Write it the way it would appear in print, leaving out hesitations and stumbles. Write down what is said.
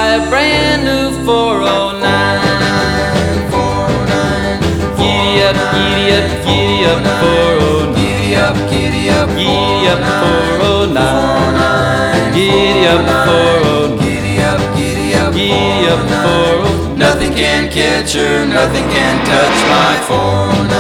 a brand new 409. 409. Giddy up, giddy up, giddy up, 409. Giddy up, giddy up, Giddy up, 409. Giddy up, 409. Giddy up, giddy up, Giddy up, 409. Nothing can catch her, nothing can touch my 409.